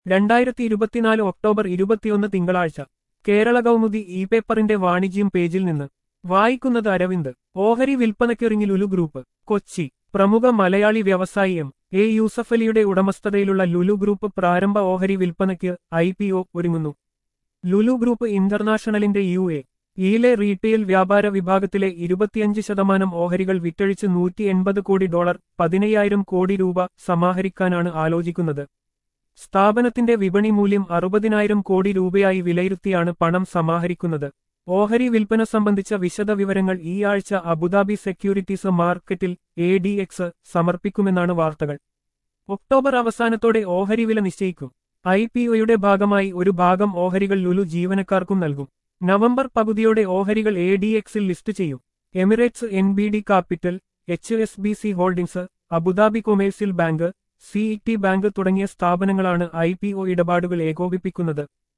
2024 October 21 തിങ്കളാഴ്ച Kerala Kaumudi E പേപ്പറിന്റെ വാണിജ്യം പേജിൽ നിന്ന് വായിക്കുന്നത് അരവിന്ദ്. ഓഹരി വിൽപ്പനയ്ക്കിറങ്ങി ലുലു ഗ്രൂപ്പ്. കൊച്ചി. പ്രമുഖ മലയാളി വ്യവസായി എ യൂസഫലിയുടെ ഉടമസ്ഥതയിലുള്ള ലുലു ഗ്രൂപ്പ് പ്രാരംഭ ഓഹരി വിൽപ്പനയ്ക്ക് IPO ഒരുങ്ങുന്നു. ലുലു ഗ്രൂപ്പ് ഇന്റർനാഷണലിന്റെ യിലെ റീറ്റെയിൽ വ്യാപാര വിഭാഗത്തിലെ 25% ഓഹരികൾ വിറ്റഴിച്ച് $180 കോടി 15,000 കോടി രൂപ സമാഹരിക്കാനാണ് ആലോചിക്കുന്നത്. സ്ഥാപനത്തിന്റെ വിപണി മൂല്യം 60,000 കോടി രൂപയായി വിലയിരുത്തിയാണ് പണം സമാഹരിക്കുന്നത്. ഓഹരി വിൽപ്പന സംബന്ധിച്ച വിശദവിവരങ്ങൾ ഈ ആഴ്ച അബുദാബി സെക്യൂരിറ്റീസ് മാർക്കറ്റിൽ ADX സമർപ്പിക്കുമെന്നാണ് വാർത്തകൾ. ഒക്ടോബർ അവസാനത്തോടെ ഓഹരി വില നിശ്ചയിക്കും. IPOയുടെ ഭാഗമായി ഒരു ഭാഗം ഓഹരികൾ ലുലു ജീവനക്കാർക്കും നൽകും. നവംബർ പകുതിയോടെ ഓഹരികൾ ADXൽ ലിസ്റ്റ് ചെയ്യും. Emirates NBD capital, HSBC holdings, Abu Dhabi commercial bank, CET bank തുടങ്ങിയ സ്ഥാപനങ്ങളാണ് IPO ഇടപാടുകൾ ഏകോപിപ്പിക്കുന്നത്.